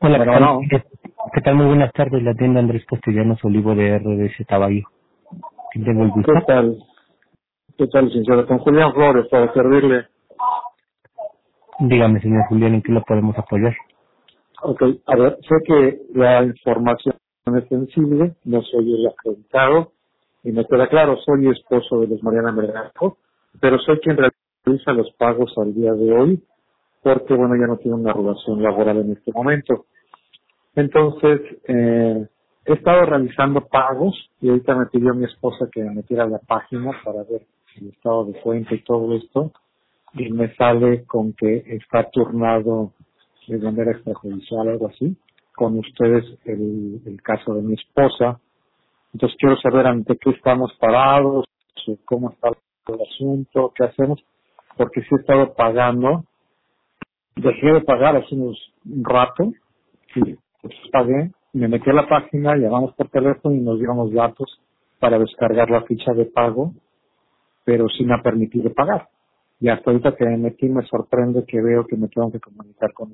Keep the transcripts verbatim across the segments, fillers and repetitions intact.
Hola, ¿qué Bueno, tal? no. ¿Qué, qué tal? Muy buenas tardes, la tienda Andrés Castellanos Olivo de R D S Tabayo. ¿Quién tengo el ¿Qué gusto? tal? ¿Qué tal, licenciado? Con Julián Flores, para servirle. Dígame, señor Julián, ¿en qué lo podemos apoyar? Ok, a ver, sé que la información es sensible, no soy el acreditado, y me queda claro, soy esposo de Luz Mariana Mergajo, pero soy quien realiza los pagos al día de hoy, porque, bueno, ya no tiene una relación laboral en este momento. Entonces, eh, he estado realizando pagos, y ahorita me pidió mi esposa que me metiera a la página para ver el estado de cuenta y todo esto, y me sale con que está turnado de manera extrajudicial, algo así, con ustedes el, el caso de mi esposa. Entonces quiero saber ante qué estamos parados, eh, cómo está el asunto, qué hacemos, porque sí he estado pagando, dejé de pagar hace unos un rato, y pues pagué, me metí a la página, llamamos por teléfono y nos dieron los datos para descargar la ficha de pago, pero sí me ha permitido pagar. Y hasta ahorita que me metí me sorprende que veo que me tengo que comunicar con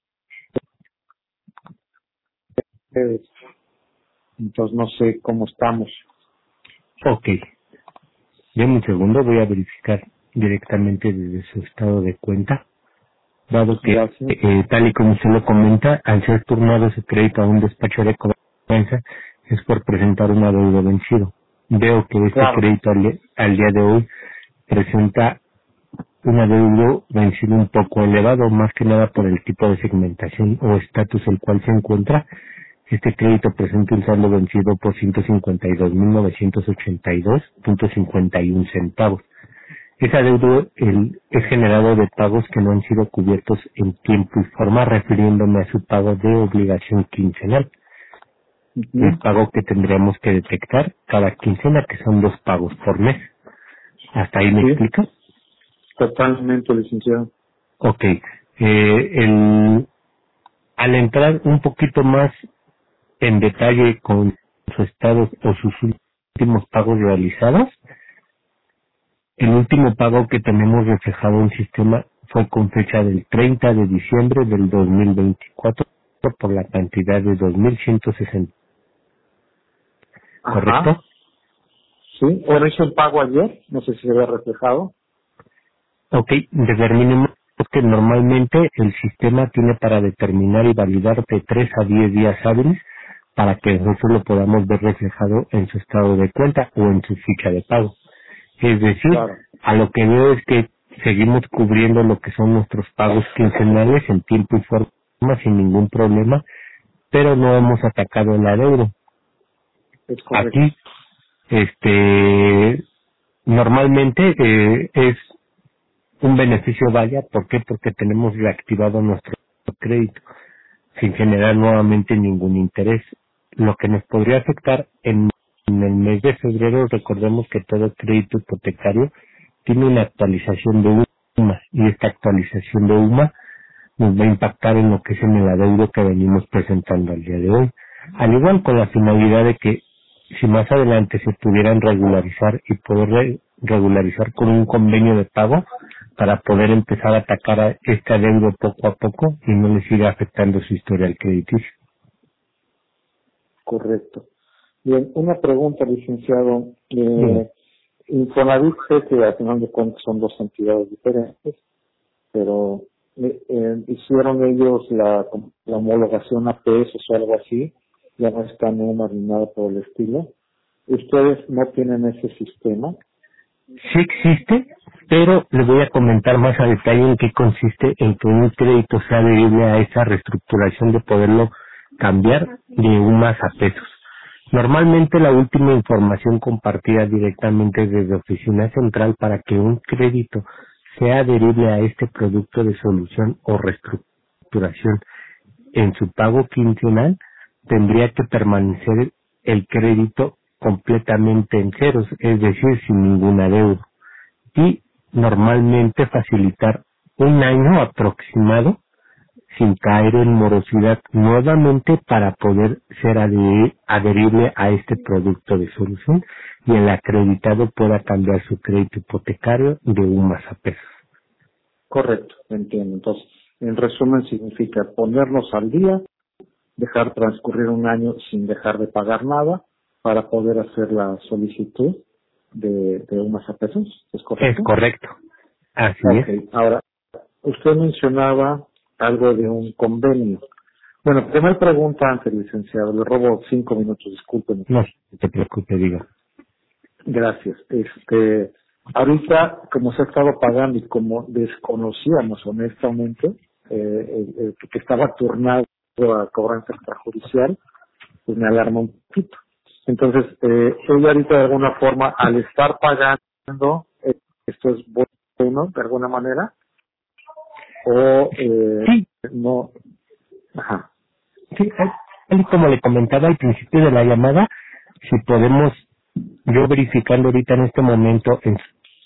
ustedes. Entonces no sé cómo estamos. Ok, denme un segundo, voy a verificar directamente desde su estado de cuenta, dado que, Gracias. eh, tal y como usted lo comenta, al ser turnado su crédito a un despacho de cobranza, es por presentar un adeudo vencido. Veo que este Claro. crédito al, al día de hoy presenta un adeudo vencido un poco elevado, más que nada por el tipo de segmentación o estatus el cual se encuentra. Este crédito presenta un saldo vencido por ciento cincuenta y dos mil novecientos ochenta y dos punto cincuenta y uno centavos. Ese adeudo el- es generado de pagos que no han sido cubiertos en tiempo y forma, refiriéndome a su pago de obligación quincenal. El Ujú. pago que tendríamos que detectar cada quincena, que son dos pagos por mes. ¿Hasta ahí me Sí, explica? totalmente, licenciado. Ok. Eh, el, al entrar un poquito más en detalle con sus estados o sus últimos pagos realizados, el último pago que tenemos reflejado en el sistema fue con fecha del treinta de diciembre del dos mil veinticuatro por la cantidad de dos mil ciento sesenta, Ajá. ¿correcto? Sí, bueno, hice un pago ayer, no sé si se ve reflejado. Ok, determinemos que normalmente el sistema tiene para determinar y validar de tres a diez días hábiles para que nosotros lo podamos ver reflejado en su estado de cuenta o en su ficha de pago. Es decir, Claro. a lo que veo es que seguimos cubriendo lo que son nuestros pagos quincenales en tiempo y forma sin ningún problema, pero no hemos atacado la deuda. Es correcto. Aquí, este, normalmente eh, es un beneficio vaya, ¿por qué? Porque tenemos reactivado nuestro crédito sin generar nuevamente ningún interés. Lo que nos podría afectar en, en el mes de febrero, recordemos que todo crédito hipotecario tiene una actualización de UMA y esta actualización de UMA nos va a impactar en lo que es en el adeudo que venimos presentando al día de hoy. Al igual con la finalidad de que si más adelante se pudieran regularizar y poder re- regularizar con un convenio de pago para poder empezar a atacar a este adeudo poco a poco y no le siga afectando su historial crediticio. Correcto. Bien, una pregunta, licenciado. Bien. Eh, Infonavit sé que al final de cuentas son dos entidades diferentes, pero eh, eh, hicieron ellos la, la homologación a pesos o algo así, ya no está NUMA ni nada por el estilo. ¿Ustedes no tienen ese sistema? Sí existe, pero le voy a comentar más a detalle en qué consiste en que un crédito sea adherible a esa reestructuración de poderlo cambiar de UMAS a pesos. Normalmente la última información compartida directamente desde Oficina Central para que un crédito sea adherible a este producto de solución o reestructuración en su pago quincenal, tendría que permanecer el crédito completamente en ceros, es decir, sin ninguna deuda, y normalmente facilitar un año aproximado sin caer en morosidad nuevamente para poder ser adhe- adherible a este producto de solución y el acreditado pueda cambiar su crédito hipotecario de UMAS a pesos. Correcto, entiendo. Entonces, en resumen significa ponernos al día dejar transcurrir un año sin dejar de pagar nada para poder hacer la solicitud de, de unos a pesos, ¿es correcto? Es correcto, así Okay. es. Ahora, usted mencionaba algo de un convenio. Bueno, primera pregunta antes, licenciado, le robo cinco minutos, discúlpeme. No te preocupes, diga. Gracias. Este, ahorita, como se ha estado pagando y como desconocíamos honestamente, eh, el, el que estaba turnado a cobranza extrajudicial, pues me alarma un poquito. Entonces, eh, ella ahorita de alguna forma, al estar pagando, eh, esto es bueno de alguna manera, o eh, Sí, no, ajá, sí, tal y como le comentaba al principio de la llamada, si podemos, yo verificando ahorita en este momento, en,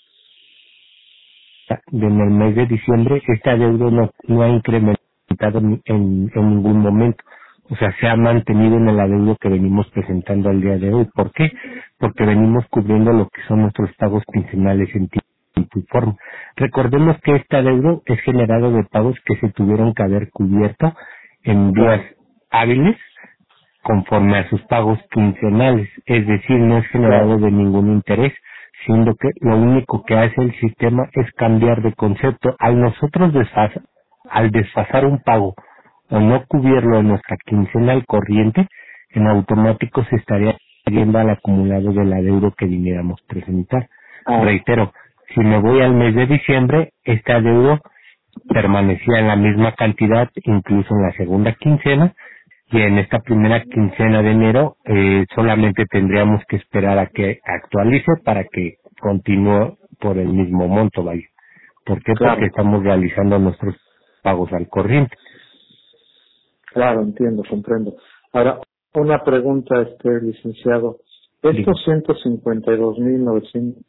en el mes de diciembre, esta deuda no, no ha incrementado en, en, en ningún momento. O sea, se ha mantenido en el adeudo que venimos presentando al día de hoy. ¿Por qué? Porque venimos cubriendo lo que son nuestros pagos quincenales en tiempo y forma. Recordemos que este adeudo es generado de pagos que se tuvieron que haber cubierto en días claro, hábiles conforme a sus pagos quincenales, es decir, no es generado claro, de ningún interés, siendo que lo único que hace el sistema es cambiar de concepto. Al nosotros desfasar, al desfasar un pago o no cubrirlo en nuestra quincenal corriente, en automático se estaría yendo al acumulado del adeudo que viniéramos presentar. ah, Reitero, si me voy al mes de diciembre, este adeudo permanecía en la misma cantidad, incluso en la segunda quincena, y en esta primera quincena de enero eh, solamente tendríamos que esperar a que actualice para que continúe por el mismo monto, vaya. ¿Por qué? Porque claro, estamos realizando nuestros pagos al corriente. claro, entiendo, comprendo. Ahora, una pregunta, este licenciado. Digo, Estos ciento cincuenta y dos mil novecientos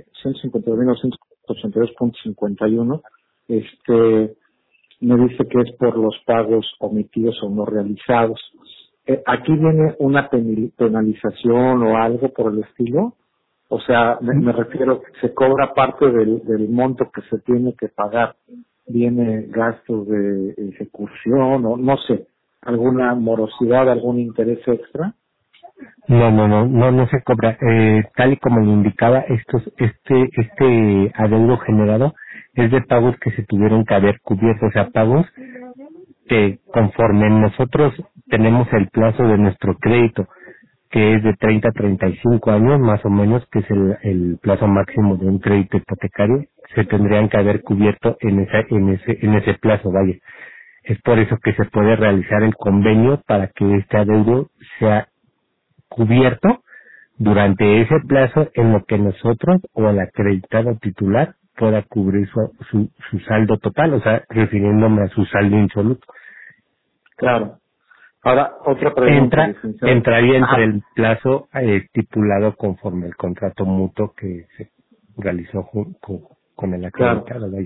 ochenta y dos punto cincuenta y uno, este, me dice que es por los pagos omitidos o no realizados. Eh, ¿Aquí viene una penali- penalización o algo por el estilo? O sea, me, me refiero, se cobra parte del, del monto que se tiene que pagar. ¿Viene gastos de ejecución o no sé, alguna morosidad, algún interés extra? no, no, no, no, no se cobra. Eh, tal y como le indicaba, estos, este, este adeudo generado es de pagos que se tuvieron que haber cubierto, o sea, pagos que conforme nosotros tenemos el plazo de nuestro crédito, que es de treinta a treinta y cinco años más o menos, que es el, el plazo máximo de un crédito hipotecario, se tendrían que haber cubierto en esa, en ese, en ese plazo, vaya. Es por eso que se puede realizar el convenio para que este adeudo sea cubierto durante ese plazo en lo que nosotros o el acreditado titular pueda cubrir su, su, su saldo total, o sea, refiriéndome a su saldo insoluto. Claro. Ahora, otra pregunta, Entra, licenciado. entraría entre Ajá, el plazo eh, estipulado conforme el contrato mutuo que se realizó ju- con, con el claro. acreditado. Vaya.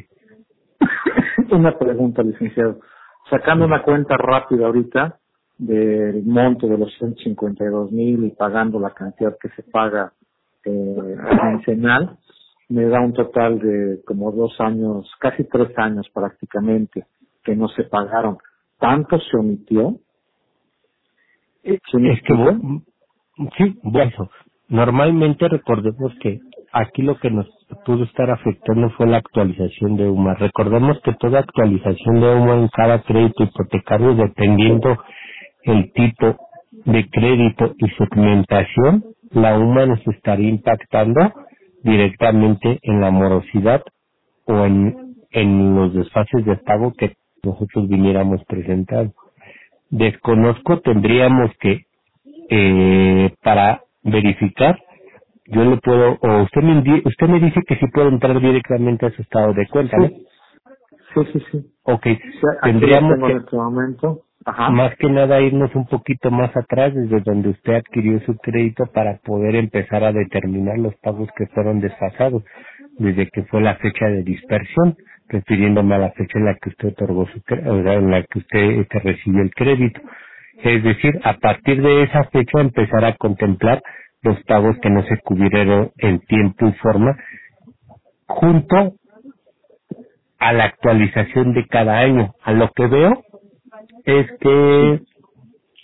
Una pregunta, licenciado. Sacando una cuenta rápida ahorita del monto de los ciento cincuenta y dos mil y pagando la cantidad que se paga eh, quincenal, me da un total de como dos años, casi tres años prácticamente, que no se pagaron. ¿Tanto se omitió? Eh, ¿Sí me Es que, explico? bu- sí, bueno, normalmente recordemos que aquí lo que nos pudo estar afectando fue la actualización de U M A. Recordemos que toda actualización de U M A en cada crédito hipotecario, dependiendo el tipo de crédito y segmentación, la U M A nos estaría impactando directamente en la morosidad o en, en los desfases de pago que nosotros viniéramos presentando. Desconozco, tendríamos que, eh, para verificar, yo le puedo, o usted me, indi- usted me dice que sí puedo entrar directamente a su estado de cuenta, ¿no? Sí, sí, sí, sí. Ok, Sí, aquí lo tendríamos tengo en que, este momento. Ajá. más que nada, irnos un poquito más atrás desde donde usted adquirió su crédito para poder empezar a determinar los pagos que fueron desfasados desde que fue la fecha de dispersión, refiriéndome a la fecha en la que usted otorgó su cre- o sea, en la que usted este, recibió el crédito. Es decir, a partir de esa fecha empezar a contemplar los pagos que no se cubrieron en tiempo y forma, junto a la actualización de cada año. A lo que veo es que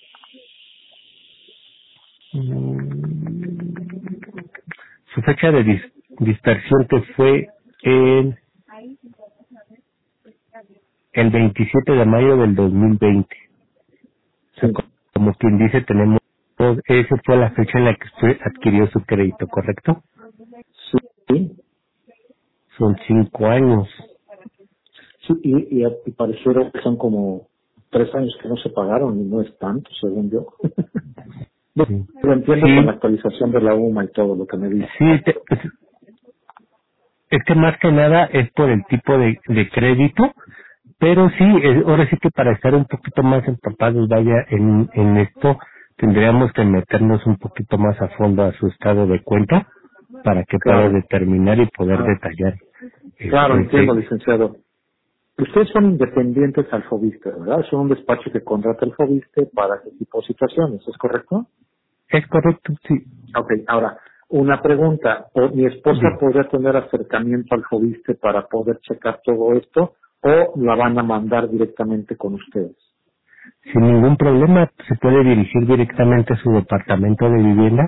Mm, Su fecha de dis- dispersión que fue el, el veintisiete de mayo del dos mil veinte. O sea, Sí, como quien dice, tenemos, esa fue la fecha en la que usted adquirió su crédito, ¿correcto? sí, Son cinco años. sí, y, y, y pareciera que son como tres años que no se pagaron y no es tanto, según yo. Lo Sí, lo entiendo con la sí, actualización de la U M A y todo lo que me dice. sí te- es es que más que nada es por el tipo de, de crédito, pero sí, es- ahora sí que para estar un poquito más empapados, vaya, en, en esto, tendríamos que meternos un poquito más a fondo a su estado de cuenta para que pueda Claro, determinar y poder ah, detallar. claro, Este, entiendo, ese- licenciado. Ustedes son independientes al Fobiste, ¿verdad? Son un despacho que contrata el Fobiste para ese tipo de situaciones, ¿es correcto? es correcto, sí. Ok, ahora, una pregunta. ¿O mi esposa Bien. podría tener acercamiento al Fobiste para poder checar todo esto o la van a mandar directamente con ustedes? Sin ningún problema, se puede dirigir directamente a su departamento de vivienda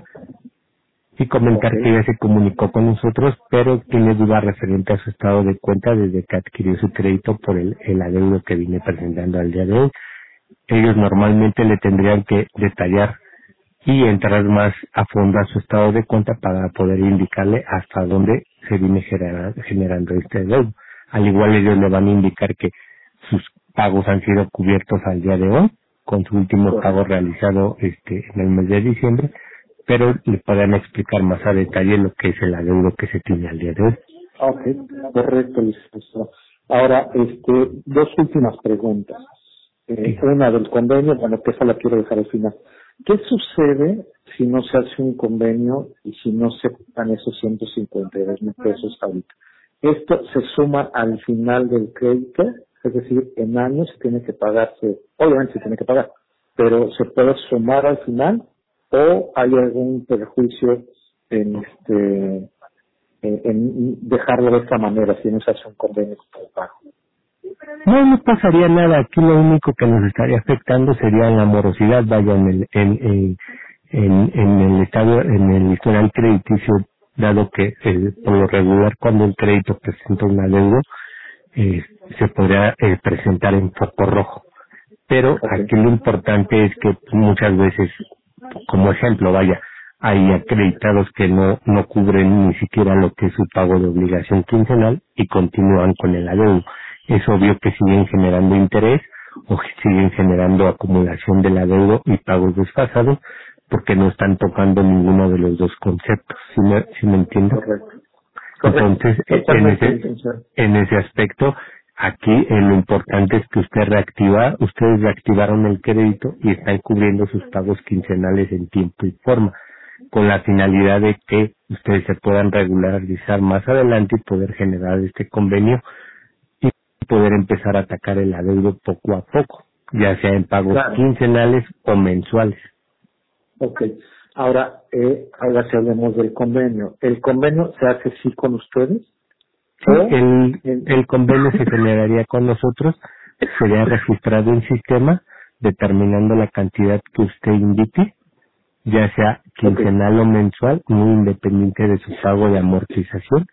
y Ok, comentar que ella se comunicó con nosotros, pero tiene duda referente a su estado de cuenta desde que adquirió su crédito por el, el adeudo que vine presentando al día de hoy. Ellos normalmente le tendrían que detallar y entrar más a fondo a su estado de cuenta para poder indicarle hasta dónde se viene genera- generando este adeudo. Al igual ellos le van a indicar que sus pagos han sido cubiertos al día de hoy, con su último pago correcto. realizado este en el mes de diciembre, pero le podrán explicar más a detalle lo que es el adeudo que se tiene al día de hoy. Ok, correcto, licenciado. Ahora, este, dos últimas preguntas. Eh, Diga. una del convenio, bueno, que esa la quiero dejar al final. ¿Qué sucede si no se hace un convenio y si no se pagan esos ciento cincuenta y dos mil pesos ahorita? Esto se suma al final del crédito, es decir, en años se tiene que pagarse, obviamente se tiene que pagar, pero se puede sumar al final o hay algún perjuicio en este en, en dejarlo de esta manera si no se hace un convenio con el pago. No, no pasaría nada. Aquí lo único que nos estaría afectando sería la morosidad, vaya, en el, en, en, en, en el estado, en el historial crediticio, dado que eh, por lo regular cuando el crédito presenta un adeudo, eh, se podría eh, presentar en foco rojo. Pero Ok, aquí lo importante es que muchas veces, como ejemplo, vaya, hay acreditados que no, no cubren ni siquiera lo que es su pago de obligación quincenal y continúan con el adeudo. Es obvio que siguen generando interés o que siguen generando acumulación del adeudo y pagos desfasados porque no están tocando ninguno de los dos conceptos. ¿Sí me, sí me entiendo? correcto. Correcto, Entonces, e- en totalmente, ese, licenciado. en ese aspecto, aquí eh, lo importante es que usted reactiva, ustedes reactivaron el crédito y están cubriendo sus pagos quincenales en tiempo y forma, con la finalidad de que ustedes se puedan regularizar más adelante y poder generar este convenio y poder empezar a atacar el adeudo poco a poco, ya sea en pagos Claro, quincenales o mensuales. ok. Ahora, eh, ahora si hablemos del convenio. ¿El convenio se hace sí con ustedes? Sí, ¿O el, en- el convenio se generaría con nosotros, sería registrado en sistema, determinando la cantidad que usted indique, ya sea ok, quincenal o mensual, muy independiente de su pago de amortización,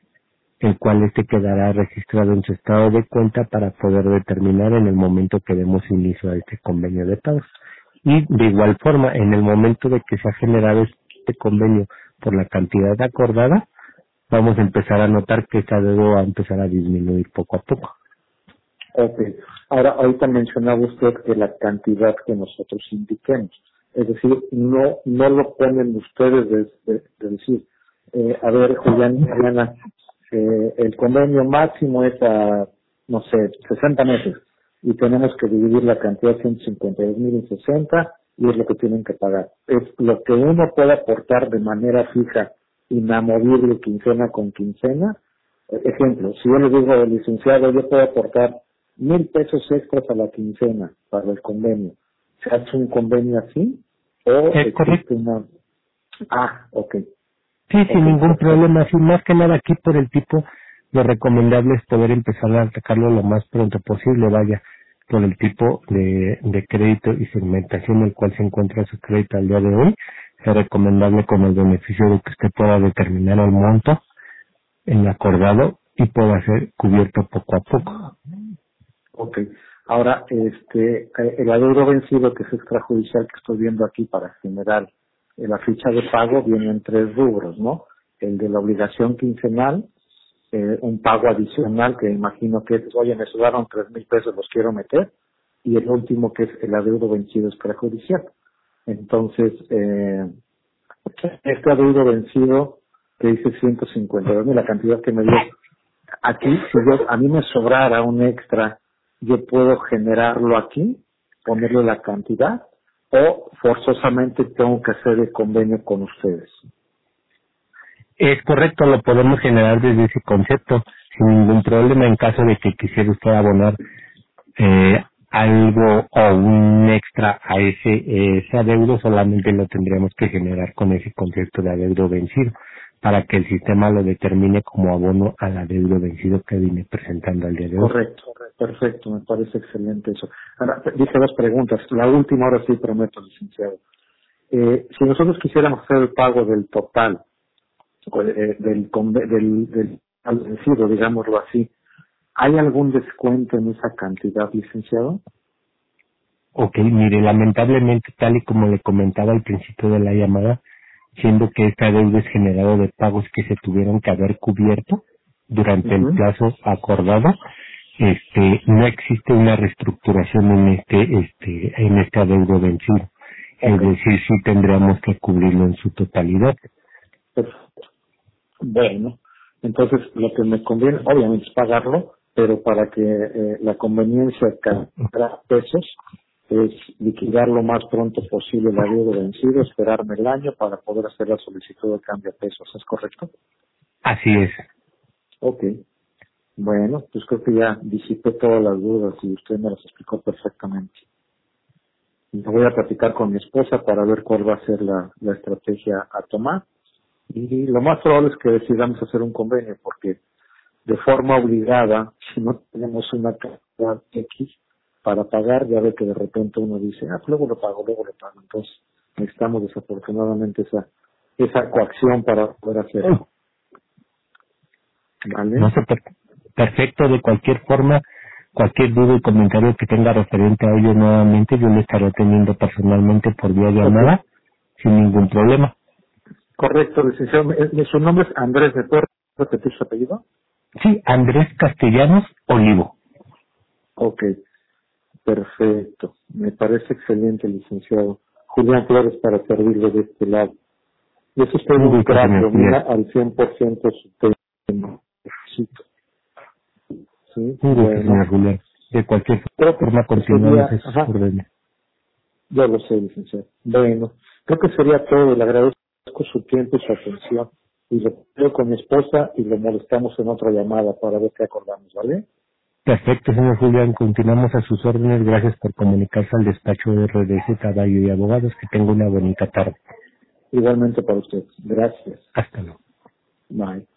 el cual este quedará registrado en su estado de cuenta para poder determinar en el momento que demos inicio a este convenio de pagos. Y de igual forma, en el momento de que se ha generado este convenio por la cantidad acordada, vamos a empezar a notar que esta deuda va a empezar a disminuir poco a poco. ok. Ahora, ahorita mencionaba usted que la cantidad que nosotros indiquemos. Es decir, no no lo ponen ustedes de, de- de decir, eh, a ver, Julián, Juliana, eh, el convenio máximo es a, no sé, sesenta meses y tenemos que dividir la cantidad ciento cincuenta y dos mil en sesenta y es lo que tienen que pagar. Es lo que uno puede aportar de manera fija, inamovible, quincena con quincena. Eh, Ejemplo, si yo le digo al licenciado, yo puedo aportar mil pesos extras a la quincena para el convenio. ¿Se hace un convenio así o ¿Es correcto? existe una? Ah, ok, Sí, sin ok, ningún perfecto. problema. Sí, más que nada aquí por el tipo, lo recomendable es poder empezar a atacarlo lo más pronto posible, vaya, por el tipo de, de crédito y segmentación en el cual se encuentra su crédito al día de hoy. es recomendable con el beneficio de que usted pueda determinar el monto en acordado y pueda ser cubierto poco a poco. Ok. Ahora, este, eh, el adeudo vencido, que es extrajudicial, que estoy viendo aquí para generar eh, la ficha de pago, viene en tres rubros, ¿no? El de la obligación quincenal, eh, un pago adicional, que imagino que es, oye, me sobraron tres mil pesos, los quiero meter, y el último, que es el adeudo vencido extrajudicial. Entonces, eh, este adeudo vencido, que dice ciento cincuenta y dos, la cantidad que me dio, aquí, si yo, a mí me sobrara un extra, yo puedo generarlo aquí, ponerle la cantidad, o forzosamente tengo que hacer el convenio con ustedes. Es correcto, lo podemos generar desde ese concepto, sin ningún problema, en caso de que quisiera usted abonar eh, algo o un extra a ese, ese adeudo, solamente lo tendríamos que generar con ese concepto de adeudo vencido, para que el sistema lo determine como abono al adeudo vencido que viene presentando al día de hoy. Correcto, perfecto, me parece excelente eso. Ahora, dije dos preguntas, la última ahora sí prometo, licenciado. Eh, si nosotros quisiéramos hacer el pago del total, eh, del, conve- del, del al vencido, digámoslo así, ¿hay algún descuento en esa cantidad, licenciado? Ok, mire, lamentablemente, tal y como le comentaba al principio de la llamada, siendo que esta deuda es generado de pagos que se tuvieron que haber cubierto durante el Uh-huh. plazo acordado, este, no existe una reestructuración en este, este, en este adeudo vencido. Es Okay. decir, sí tendríamos que cubrirlo en su totalidad. Perfecto. Bueno, entonces lo que me conviene, obviamente, es pagarlo, pero para que eh, la conveniencia cada pesos es liquidar lo más pronto posible el adeudo vencido, esperarme el año para poder hacer la solicitud de cambio a pesos. ¿Es correcto? Así es. Ok. Bueno, pues creo que ya disipé todas las dudas y usted me las explicó perfectamente. Y voy a platicar con mi esposa para ver cuál va a ser la, la estrategia a tomar. Y lo más probable es que decidamos hacer un convenio, porque de forma obligada, si no tenemos una cantidad X para pagar, ya ve que de repente uno dice, ah, pues luego lo pago, luego lo pago. Entonces necesitamos desafortunadamente esa esa coacción para poder hacerlo. No ¿Vale? sé, per- perfecto, de cualquier forma, cualquier duda y comentario que tenga referente a ello nuevamente, yo le estaré atendiendo personalmente por vía Ok. llamada, sin ningún problema. Correcto, licenciado. Eh, eh, Su nombre es Andrés de Puerto. ¿Repetir su apellido? Sí, Andrés Castellanos Olivo. Ok, perfecto. Me parece excelente, licenciado. Julián Flores para servirle de este lado. Y es usted Un un gusto, crack, señor domina Julián. al cien por ciento su tema. Sí, sí, Un gusto, bueno. señor Julián. De cualquier Creo que forma, sería, continuamos a sus ajá, órdenes. ya lo sé, licenciado. Bueno, creo que sería todo. Le agradezco su tiempo y su atención. Y lo veo con mi esposa y lo molestamos en otra llamada para ver qué acordamos, ¿vale? Perfecto, señor Julián. Continuamos a sus órdenes. Gracias por comunicarse al despacho de R D C Caballo y Abogados. Que tenga una bonita tarde. Igualmente para usted. Gracias. Hasta luego. Bye.